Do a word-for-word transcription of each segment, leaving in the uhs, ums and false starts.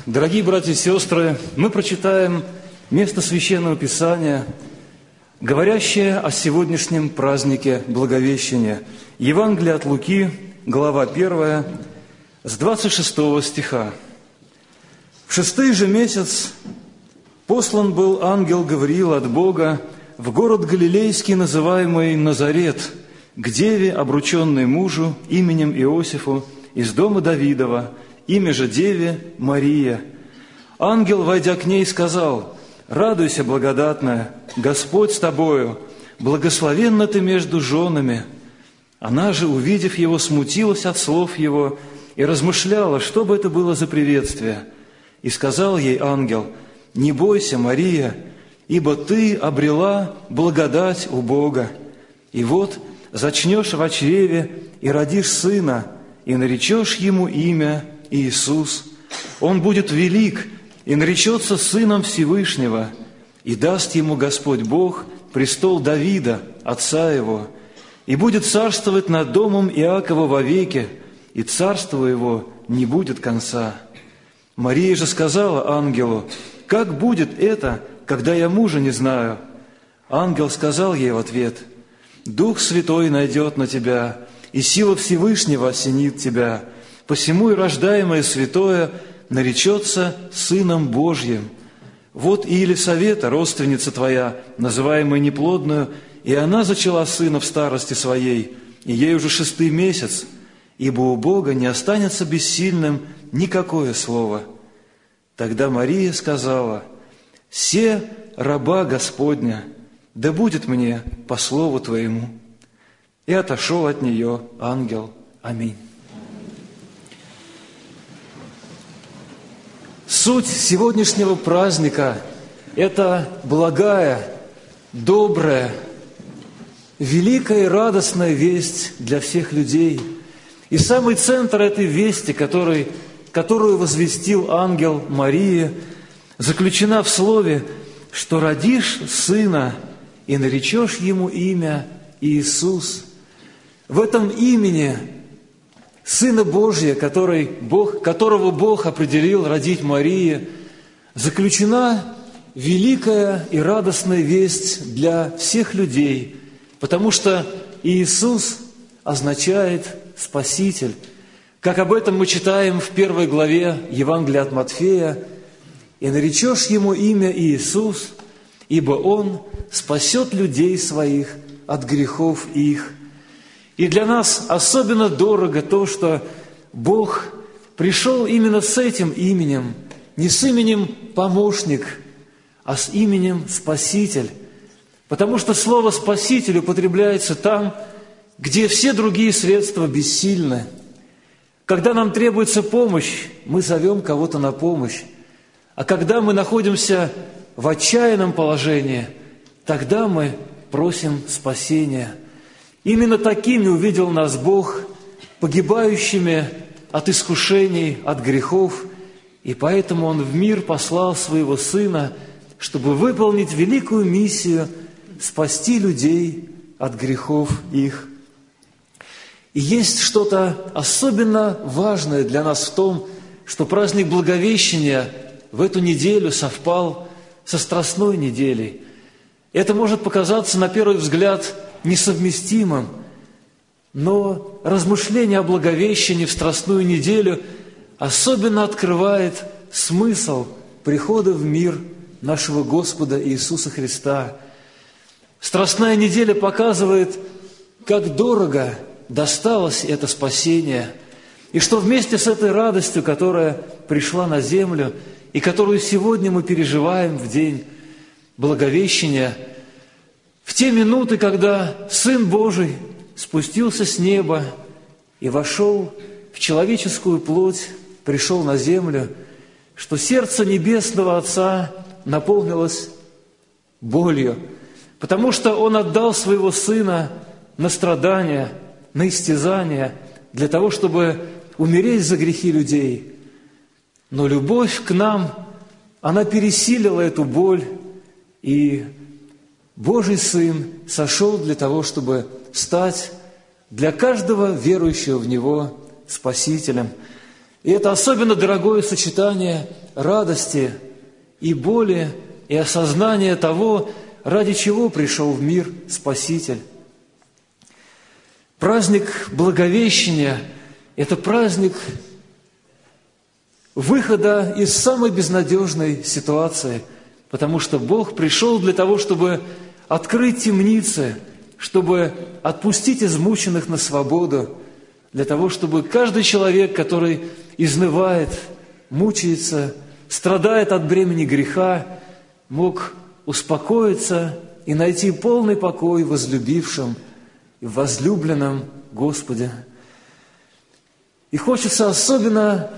Дорогие братья и сестры, мы прочитаем место Священного Писания, говорящее о сегодняшнем празднике Благовещения. Евангелие от Луки, глава первая, с двадцать шестого стиха. «В шестый же месяц послан был ангел Гавриил от Бога в город Галилейский, называемый Назарет, к деве, обрученной мужу именем Иосифу, из дома Давидова, имя же деве Мария. Ангел, войдя к ней, сказал: „Радуйся, благодатная, Господь с тобою, благословенна ты между женами“. Она же, увидев его, смутилась от слов его и размышляла, что бы это было за приветствие. И сказал ей ангел: „Не бойся, Мария, ибо ты обрела благодать у Бога. И вот зачнешь во чреве и родишь сына, и наречешь ему имя Иисус. Он будет велик и наречется Сыном Всевышнего, и даст ему Господь Бог престол Давида, отца его, и будет царствовать над домом Иакова вовеки, и царство его не будет конца“. Мария же сказала ангелу: „Как будет это, когда я мужа не знаю?“ Ангел сказал ей в ответ: „Дух Святой найдет на тебя, и сила Всевышнего осенит тебя. Посему и рождаемое святое наречется Сыном Божьим. Вот и Елисавета, родственница твоя, называемая неплодную, и она зачала сына в старости своей, и ей уже шестый месяц, ибо у Бога не останется бессильным никакое слово“. Тогда Мария сказала: „Се раба Господня, да будет мне по слову Твоему“. И отошел от нее ангел. Аминь. Суть сегодняшнего праздника – это благая, добрая, великая и радостная весть для всех людей. И самый центр этой вести, который, которую возвестил ангел Марии, заключена в слове, что родишь сына и наречешь ему имя Иисус. В этом имени Сына Божия, который Бог, которого Бог определил родить Марии, заключена великая и радостная весть для всех людей, потому что Иисус означает Спаситель. Как об этом мы читаем в первой главе Евангелия от Матфея: „И наречешь ему имя Иисус, ибо он спасет людей своих от грехов их“. И для нас особенно дорого то, что Бог пришел именно с этим именем, не с именем «помощник», а с именем «Спаситель». Потому что слово «спаситель» употребляется там, где все другие средства бессильны. Когда нам требуется помощь, мы зовем кого-то на помощь. А когда мы находимся в отчаянном положении, тогда мы просим спасения. Именно такими увидел нас Бог, погибающими от искушений, от грехов, и поэтому Он в мир послал Своего Сына, чтобы выполнить великую миссию – спасти людей от грехов их. И есть что-то особенно важное для нас в том, что праздник Благовещения в эту неделю совпал со Страстной неделей. Это может показаться на первый взгляд несовместимым, но размышление о Благовещении в Страстную неделю особенно открывает смысл прихода в мир нашего Господа Иисуса Христа. Страстная неделя показывает, как дорого досталось это спасение, и что вместе с этой радостью, которая пришла на землю и которую сегодня мы переживаем в день Благовещения, в те минуты, когда Сын Божий спустился с неба и вошел в человеческую плоть, пришел на землю, что сердце Небесного Отца наполнилось болью, потому что Он отдал Своего Сына на страдания, на истязания, для того, чтобы умереть за грехи людей. Но любовь к нам, она пересилила эту боль, и Божий Сын сошел для того, чтобы стать для каждого верующего в Него Спасителем. И это особенно дорогое сочетание радости и боли, и осознания того, ради чего пришел в мир Спаситель. Праздник Благовещения – это праздник выхода из самой безнадежной ситуации, потому что Бог пришел для того, чтобы открыть темницы, чтобы отпустить измученных на свободу, для того, чтобы каждый человек, который изнывает, мучается, страдает от бремени греха, мог успокоиться и найти полный покой в возлюбившем и в возлюбленном Господе. И хочется особенно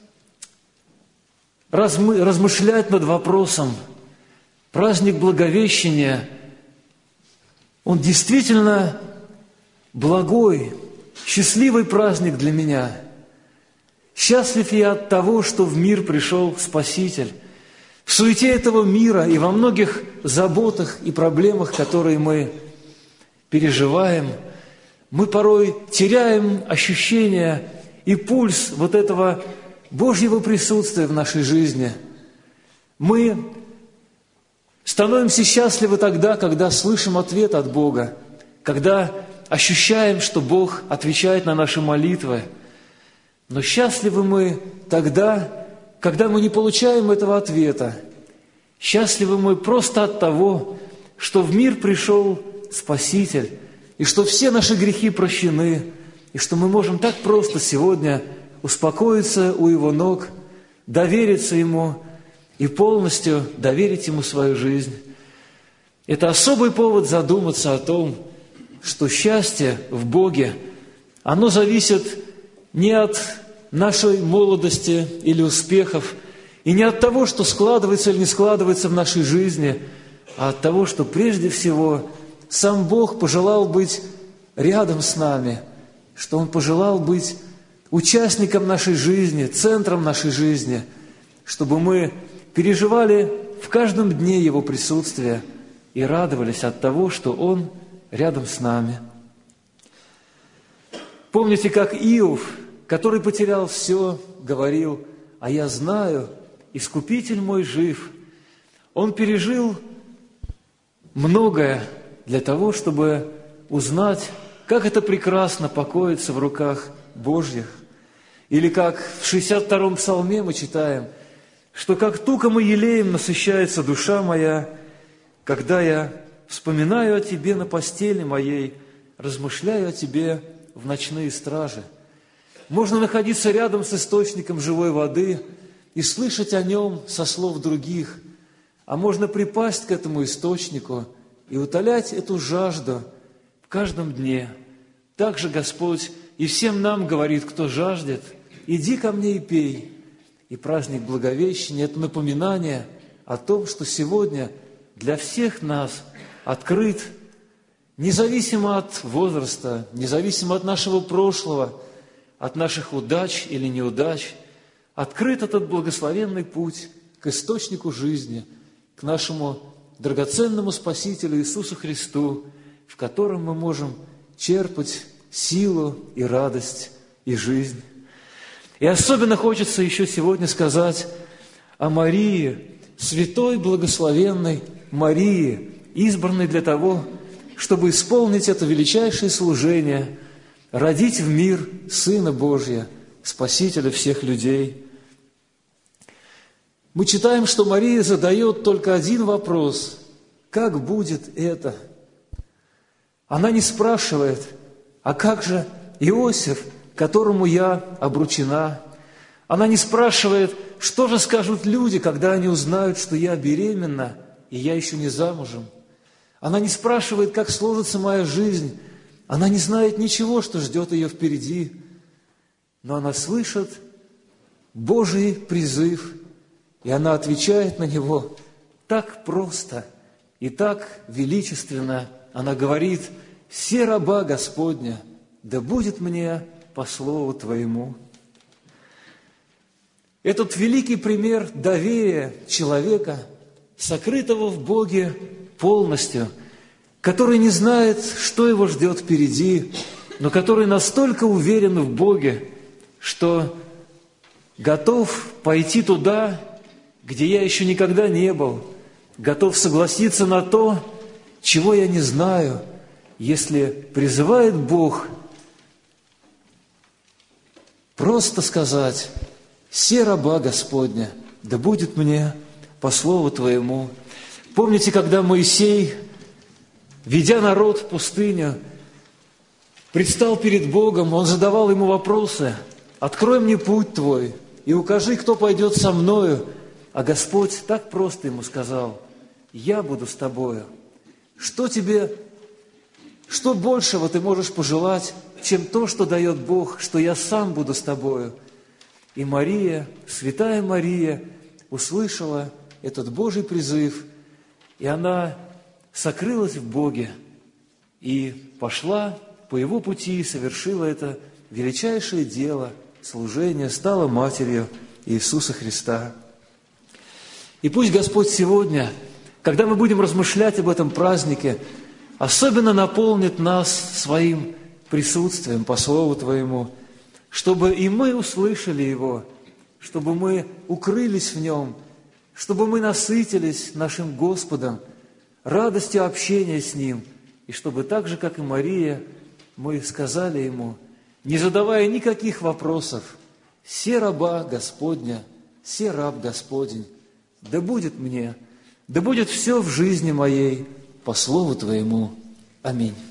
размы, размышлять над вопросом. Праздник Благовещения, он действительно благой, счастливый праздник для меня. Счастлив я от того, что в мир пришел Спаситель. В суете этого мира и во многих заботах и проблемах, которые мы переживаем, мы порой теряем ощущение и пульс вот этого Божьего присутствия в нашей жизни. Мы становимся счастливы тогда, когда слышим ответ от Бога, когда ощущаем, что Бог отвечает на наши молитвы. Но счастливы мы тогда, когда мы не получаем этого ответа. Счастливы мы просто от того, что в мир пришел Спаситель, и что все наши грехи прощены, и что мы можем так просто сегодня успокоиться у Его ног, довериться Ему и полностью доверить Ему свою жизнь. Это особый повод задуматься о том, что счастье в Боге, оно зависит не от нашей молодости или успехов, и не от того, что складывается или не складывается в нашей жизни, а от того, что прежде всего сам Бог пожелал быть рядом с нами, что Он пожелал быть участником нашей жизни, центром нашей жизни, чтобы мы переживали в каждом дне Его присутствия и радовались от того, что Он рядом с нами. Помните, как Иов, который потерял все, говорил: «А я знаю, Искупитель мой жив». Он пережил многое для того, чтобы узнать, как это прекрасно покоиться в руках Божьих. Или как в шестьдесят втором псалме мы читаем, что как туком и елеем насыщается душа моя, когда я вспоминаю о Тебе на постели моей, размышляю о Тебе в ночные стражи. Можно находиться рядом с источником живой воды и слышать о нем со слов других, а можно припасть к этому источнику и утолять эту жажду в каждом дне. Также Господь и всем нам говорит, кто жаждет: иди ко мне и пей. И праздник Благовещения – это напоминание о том, что сегодня для всех нас открыт, независимо от возраста, независимо от нашего прошлого, от наших удач или неудач, открыт этот благословенный путь к источнику жизни, к нашему драгоценному Спасителю Иисусу Христу, в котором мы можем черпать силу и радость и жизнь. И особенно хочется еще сегодня сказать о Марии, святой благословенной Марии, избранной для того, чтобы исполнить это величайшее служение, родить в мир Сына Божия, Спасителя всех людей. Мы читаем, что Мария задает только один вопрос: как будет это? Она не спрашивает: а как же Иосиф, которому я обручена? Она не спрашивает: что же скажут люди, когда они узнают, что я беременна, и я еще не замужем? Она не спрашивает, как сложится моя жизнь. Она не знает ничего, что ждет ее впереди. Но она слышит Божий призыв, и она отвечает на него так просто и так величественно. Она говорит: «Се раба Господня, да будет мне по слову Твоему». Этот великий пример доверия человека, сокрытого в Боге полностью, который не знает, что его ждет впереди, но который настолько уверен в Боге, что готов пойти туда, где я еще никогда не был, готов согласиться на то, чего я не знаю, если призывает Бог просто сказать: «Се раба Господня, да будет мне по слову Твоему». Помните, когда Моисей, ведя народ в пустыню, предстал перед Богом, он задавал ему вопросы: «Открой мне путь Твой и укажи, кто пойдет со мною». А Господь так просто ему сказал: «Я буду с тобою». Что тебе, что большего ты можешь пожелать, чем то, что дает Бог, что я сам буду с тобою? И Мария, святая Мария, услышала этот Божий призыв, и она сокрылась в Боге и пошла по Его пути и совершила это величайшее дело служения, стала матерью Иисуса Христа. И пусть Господь сегодня, когда мы будем размышлять об этом празднике, особенно наполнит нас своим присутствием по Слову Твоему, чтобы и мы услышали Его, чтобы мы укрылись в Нем, чтобы мы насытились нашим Господом, радостью общения с Ним, и чтобы так же, как и Мария, мы сказали Ему, не задавая никаких вопросов: «Се раба Господня, се раб Господень, да будет мне, да будет все в жизни моей по Слову Твоему. Аминь».